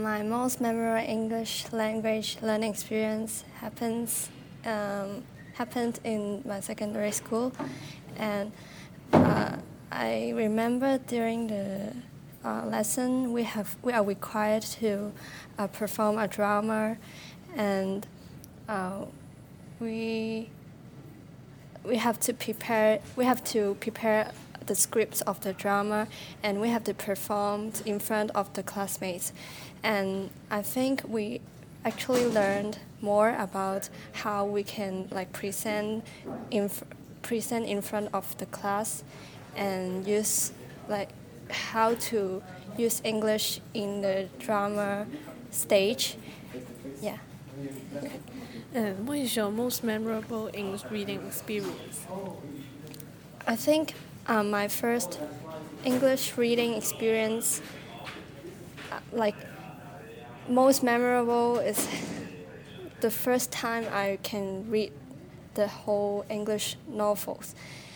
My most memorable English language learning experience happened in my secondary school, and I remember during the lesson we are required to perform a drama, and we have to prepare the scripts of the drama, and we have to perform in front of the classmates. And I think we actually learned more about how we can present in front of the class, and use how to use English in the drama stage. Yeah. And what is your most memorable English reading experience? I think my first English reading experience, most memorable, is the first time I can read the whole English novels.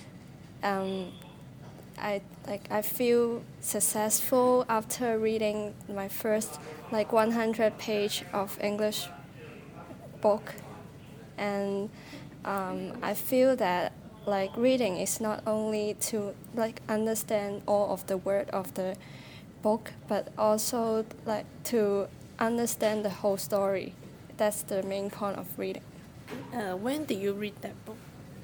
I feel successful after reading my first 100 page of English book, and I feel that reading is not only to understand all of the word of the book, but also to understand the whole story. That's the main point of reading. When did you read that book?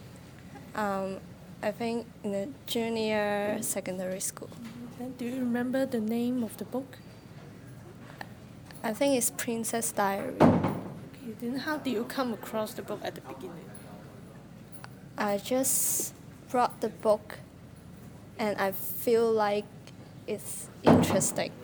I think in the junior secondary school. And do you remember the name of the book? I think it's Princess Diary. Okay, then how did you come across the book at the beginning? I just brought the book, and I feel like it's interesting.